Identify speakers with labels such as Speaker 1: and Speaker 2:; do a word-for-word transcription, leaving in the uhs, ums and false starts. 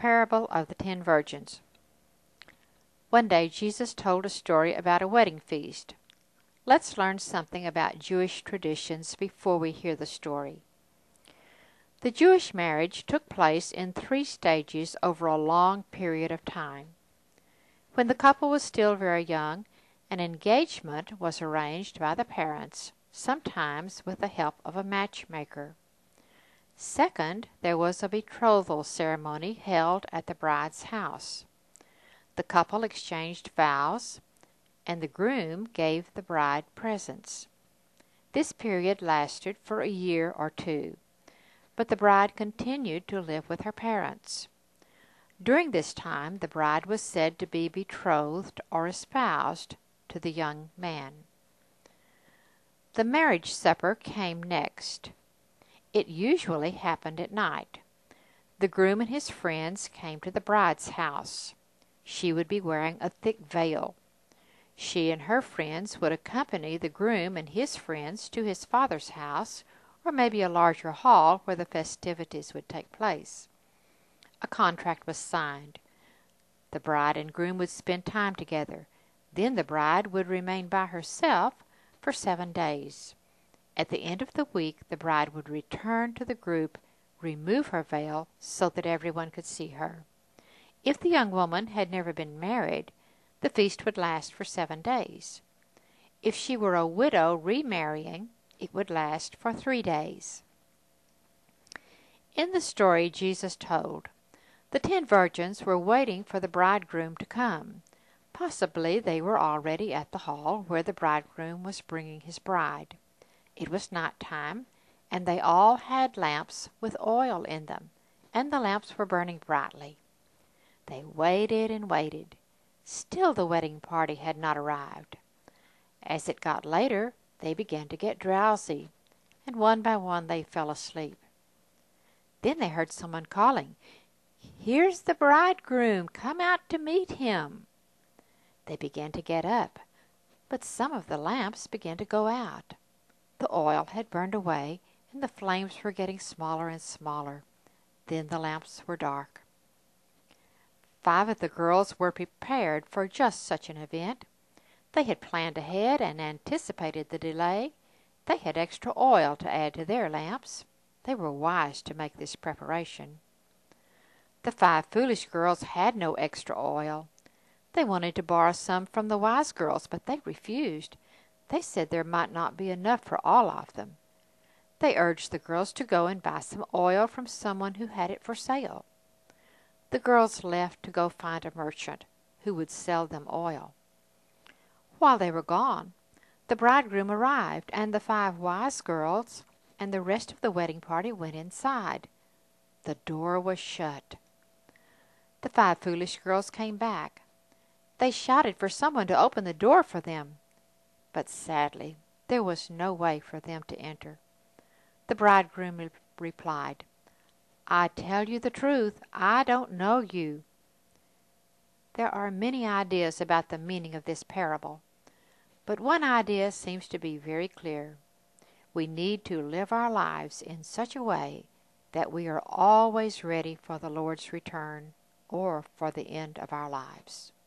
Speaker 1: parable of the ten virgins. One day Jesus told a story about a wedding feast. Let's learn something about Jewish traditions before we hear the story. The Jewish marriage took place in three stages over a long period of time. When the couple was still very young, an engagement was arranged by the parents, sometimes with the help of a matchmaker. Second, there was a betrothal ceremony held at the bride's house. The couple exchanged vows, and the groom gave the bride presents. This period lasted for a year or two, but the bride continued to live with her parents. During this time, the bride was said to be betrothed or espoused to the young man. The marriage supper came next. It usually happened at night. The groom and his friends came to the bride's house. She would be wearing a thick veil. She and her friends would accompany the groom and his friends to his father's house, or maybe a larger hall where the festivities would take place. A contract was signed. The bride and groom would spend time together. Then the bride would remain by herself for seven days. At the end of the week, the bride would return to the group, remove her veil so that everyone could see her. If the young woman had never been married, the feast would last for seven days. If she were a widow remarrying, it would last for three days. In the story Jesus told, the ten virgins were waiting for the bridegroom to come. Possibly they were already at the hall where the bridegroom was bringing his bride. It was night time, and they all had lamps with oil in them, and the lamps were burning brightly. They waited and waited. Still the wedding party had not arrived. As it got later, they began to get drowsy, and one by one they fell asleep. Then they heard someone calling, "Here's the bridegroom, come out to meet him." They began to get up, but some of the lamps began to go out. The oil had burned away, and the flames were getting smaller and smaller. Then the lamps were dark. Five of the girls were prepared for just such an event. They had planned ahead and anticipated the delay. They had extra oil to add to their lamps. They were wise to make this preparation. The five foolish girls had no extra oil. They wanted to borrow some from the wise girls, but they refused. They said there might not be enough for all of them. They urged the girls to go and buy some oil from someone who had it for sale. The girls left to go find a merchant who would sell them oil. While they were gone, the bridegroom arrived, and the five wise girls and the rest of the wedding party went inside. The door was shut. The five foolish girls came back. They shouted for someone to open the door for them, but sadly there was no way for them to enter. The bridegroom re- replied, "I tell you the truth, I don't know you." There are many ideas about the meaning of this parable, but one idea seems to be very clear. We need to live our lives in such a way that we are always ready for the Lord's return or for the end of our lives.